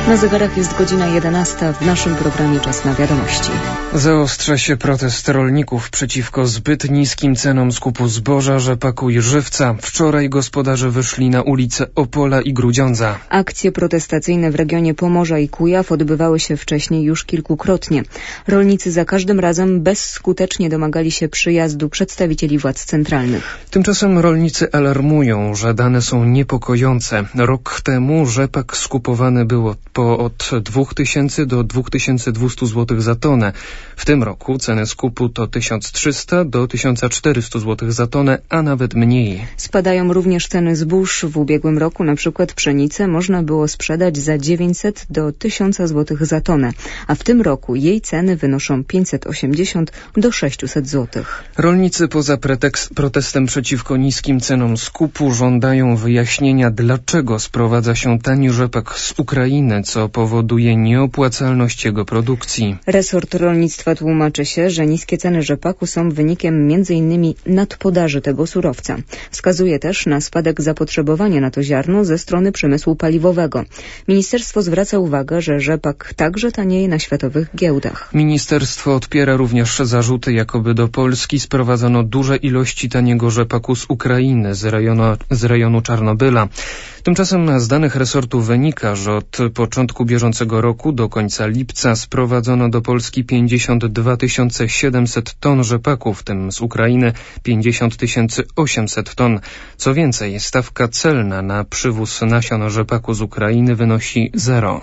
Na zegarach jest godzina 11. W naszym programie Czas na wiadomości. Zaostrza się protest rolników przeciwko zbyt niskim cenom skupu zboża, rzepaku i żywca. Wczoraj gospodarze wyszli na ulice Opola i Grudziądza. Akcje protestacyjne w regionie Pomorza i Kujaw odbywały się wcześniej już kilkukrotnie. Rolnicy za każdym razem bezskutecznie domagali się przyjazdu przedstawicieli władz centralnych. Tymczasem rolnicy alarmują, że dane są niepokojące. Rok temu rzepak skupowany był od 2000 do 2200 zł za tonę. W tym roku ceny skupu to 1300 do 1400 zł za tonę, a nawet mniej. Spadają również ceny zbóż. W ubiegłym roku na przykład pszenicę można było sprzedać za 900 do 1000 zł za tonę, a w tym roku jej ceny wynoszą 580 do 600 zł. Rolnicy poza protestem przeciwko niskim cenom skupu żądają wyjaśnienia, dlaczego sprowadza się tani rzepak z Ukrainy, co powoduje nieopłacalność jego produkcji. Resort rolnictwa tłumaczy się, że niskie ceny rzepaku są wynikiem m.in. nadpodaży tego surowca. Wskazuje też na spadek zapotrzebowania na to ziarno ze strony przemysłu paliwowego. Ministerstwo zwraca uwagę, że rzepak także tanieje na światowych giełdach. Ministerstwo odpiera również zarzuty, jakoby do Polski sprowadzono duże ilości taniego rzepaku z Ukrainy, z rejonu Czarnobyla. Tymczasem z danych resortu wynika, że od początku bieżącego roku do końca lipca sprowadzono do Polski 52 700 ton rzepaku, w tym z Ukrainy 50 800 ton. Co więcej, stawka celna na przywóz nasion rzepaku z Ukrainy wynosi 0.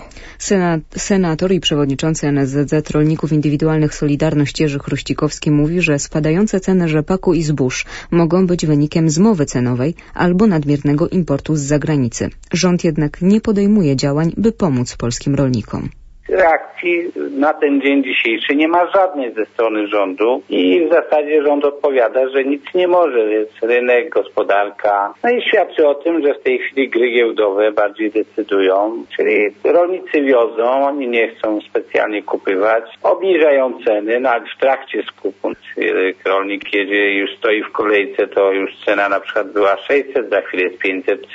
Senator i przewodniczący NSZZ Rolników Indywidualnych Solidarność Jerzy Chruścikowski mówi, że spadające ceny rzepaku i zbóż mogą być wynikiem zmowy cenowej albo nadmiernego importu z zagranicy. Rząd jednak nie podejmuje działań, by pomóc polskim rolnikom. Reakcji na ten dzień dzisiejszy nie ma żadnej ze strony rządu i w zasadzie rząd odpowiada, że nic nie może, jest rynek, gospodarka. No i świadczy o tym, że w tej chwili gry giełdowe bardziej decydują, czyli rolnicy wiozą, oni nie chcą specjalnie kupywać, obniżają ceny, no ale w trakcie skupu rolnik jedzie, już stoi w kolejce, to już cena na przykład była 600, za chwilę jest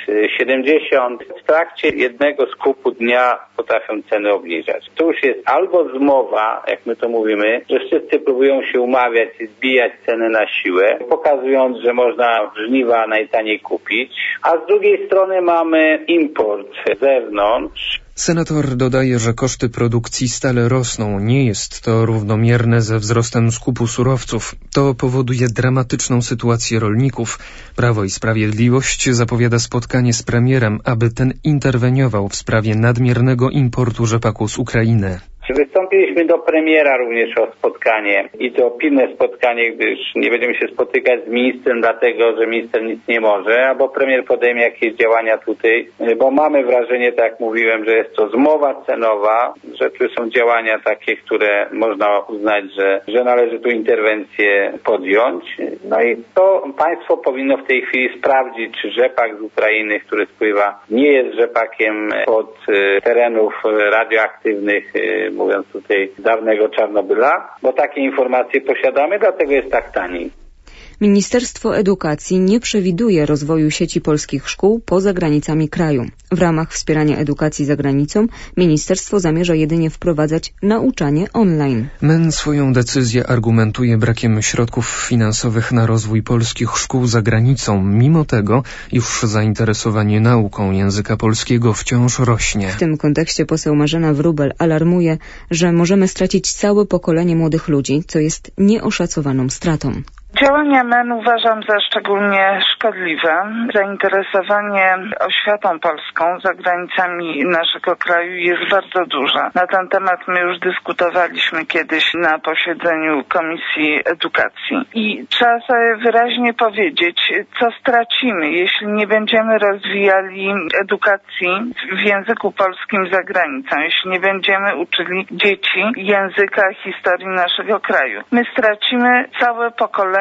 570. W trakcie jednego skupu dnia potrafią ceny obniżać. To już jest albo zmowa, jak my to mówimy, że wszyscy próbują się umawiać i zbijać ceny na siłę, pokazując, że można żniwa najtaniej kupić, a z drugiej strony mamy import z zewnątrz. Senator dodaje, że koszty produkcji stale rosną. Nie jest to równomierne ze wzrostem skupu surowców. To powoduje dramatyczną sytuację rolników. Prawo i Sprawiedliwość zapowiada spotkanie z premierem, aby ten interweniował w sprawie nadmiernego importu rzepaku z Ukrainy. Wystąpiliśmy do premiera również o spotkanie i to pilne spotkanie, gdyż nie będziemy się spotykać z ministrem, dlatego że minister nic nie może, albo premier podejmie jakieś działania tutaj, bo mamy wrażenie, tak jak mówiłem, że jest to zmowa cenowa, że tu są działania takie, które można uznać, że należy tu interwencję podjąć. No i to państwo powinno w tej chwili sprawdzić, czy rzepak z Ukrainy, który spływa, nie jest rzepakiem od terenów radioaktywnych, mówiąc tutaj dawnego Czarnobyla, bo takie informacje posiadamy, dlatego jest tak taniej. Ministerstwo Edukacji nie przewiduje rozwoju sieci polskich szkół poza granicami kraju. W ramach wspierania edukacji za granicą ministerstwo zamierza jedynie wprowadzać nauczanie online. MEN swoją decyzję argumentuje brakiem środków finansowych na rozwój polskich szkół za granicą. Mimo tego już zainteresowanie nauką języka polskiego wciąż rośnie. W tym kontekście poseł Marzena Wróbel alarmuje, że możemy stracić całe pokolenie młodych ludzi, co jest nieoszacowaną stratą. Działania MEN uważam za szczególnie szkodliwe. Zainteresowanie oświatą polską za granicami naszego kraju jest bardzo duże. Na ten temat my już dyskutowaliśmy kiedyś na posiedzeniu Komisji Edukacji. I trzeba sobie wyraźnie powiedzieć, co stracimy, jeśli nie będziemy rozwijali edukacji w języku polskim za granicą, jeśli nie będziemy uczyli dzieci języka, historii naszego kraju. My stracimy całe pokolenie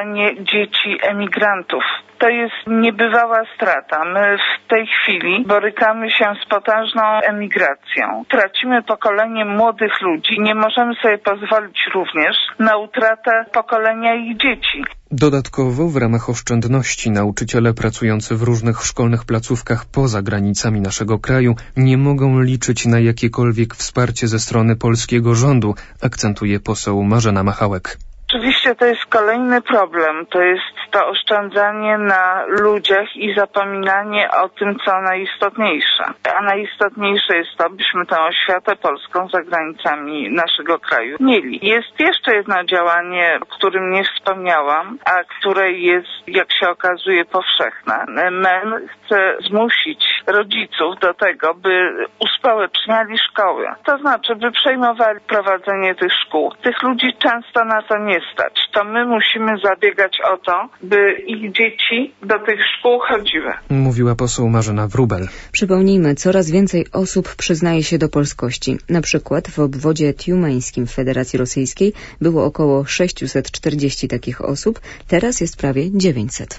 pokolenie dzieci emigrantów. To jest niebywała strata. My w tej chwili borykamy się z potężną emigracją. Tracimy pokolenie młodych ludzi. Nie możemy sobie pozwolić również na utratę pokolenia ich dzieci. Dodatkowo w ramach oszczędności nauczyciele pracujący w różnych szkolnych placówkach poza granicami naszego kraju nie mogą liczyć na jakiekolwiek wsparcie ze strony polskiego rządu, akcentuje poseł Marzena Machałek. Oczywiście to jest kolejny problem, to jest to oszczędzanie na ludziach i zapominanie o tym, co najistotniejsze. A najistotniejsze jest to, byśmy tę oświatę polską za granicami naszego kraju mieli. Jest jeszcze jedno działanie, o którym nie wspomniałam, a które jest, jak się okazuje, powszechne. MEN chce zmusić rodziców do tego, by uspołeczniali szkoły. To znaczy, by przejmowali prowadzenie tych szkół. Tych ludzi często na to nie stać. To my musimy zabiegać o to, by ich dzieci do tych szkół chodziły. Mówiła poseł Marzena Wróbel. Przypomnijmy, coraz więcej osób przyznaje się do polskości. Na przykład w obwodzie tiumeńskim w Federacji Rosyjskiej było około 640 takich osób, teraz jest prawie 900.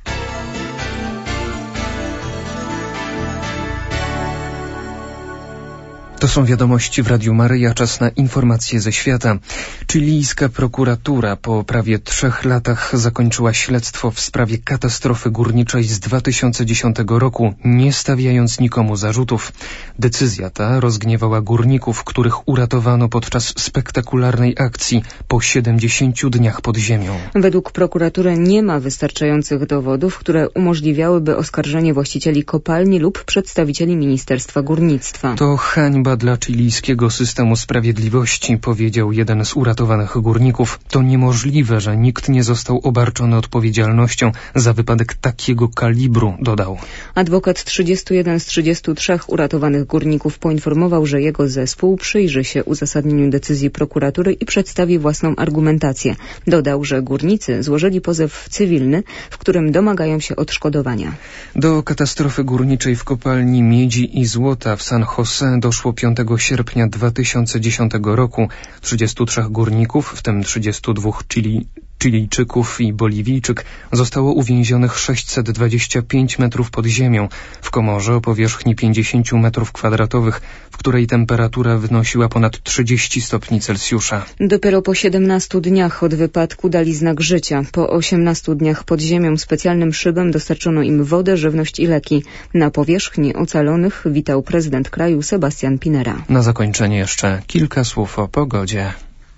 To są wiadomości w Radiu Maryja, czas na informacje ze świata. Chilijska prokuratura po prawie 3 latach zakończyła śledztwo w sprawie katastrofy górniczej z 2010 roku, nie stawiając nikomu zarzutów. Decyzja ta rozgniewała górników, których uratowano podczas spektakularnej akcji po 70 dniach pod ziemią. Według prokuratury nie ma wystarczających dowodów, które umożliwiałyby oskarżenie właścicieli kopalni lub przedstawicieli Ministerstwa Górnictwa. To hańba dla chilijskiego systemu sprawiedliwości, powiedział jeden z uratowanych górników. To niemożliwe, że nikt nie został obarczony odpowiedzialnością za wypadek takiego kalibru, dodał. Adwokat 31 z 33 uratowanych górników poinformował, że jego zespół przyjrzy się uzasadnieniu decyzji prokuratury i przedstawi własną argumentację. Dodał, że górnicy złożyli pozew cywilny, w którym domagają się odszkodowania. Do katastrofy górniczej w kopalni miedzi i złota w San Jose doszło 5 sierpnia 2010 roku. 33 górników, w tym 32 Chilijczyków i Boliwijczyk, zostało uwięzionych 625 metrów pod ziemią w komorze o powierzchni 50 metrów kwadratowych, w której temperatura wynosiła ponad 30 stopni Celsjusza. Dopiero po 17 dniach od wypadku dali znak życia. Po 18 dniach pod ziemią specjalnym szybem dostarczono im wodę, żywność i leki. Na powierzchni ocalonych witał prezydent kraju Sebastián Pinera. Na zakończenie jeszcze kilka słów o pogodzie.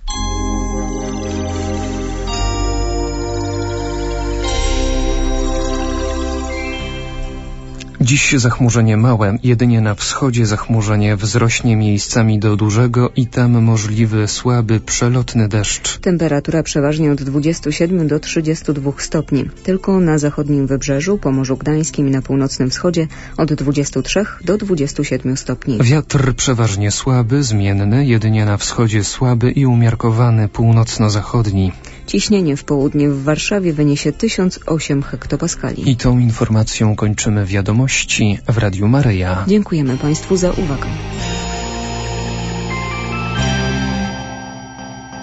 Dziś zachmurzenie małe, jedynie na wschodzie zachmurzenie wzrośnie miejscami do dużego i tam możliwy słaby, przelotny deszcz. Temperatura przeważnie od 27 do 32 stopni. Tylko na zachodnim wybrzeżu, Pomorzu Gdańskim i na północnym wschodzie od 23 do 27 stopni. Wiatr przeważnie słaby, zmienny, jedynie na wschodzie słaby i umiarkowany północno-zachodni. Ciśnienie w południe w Warszawie wyniesie 1008 hektopaskali. I tą informacją kończymy wiadomości w Radiu Maryja. Dziękujemy Państwu za uwagę.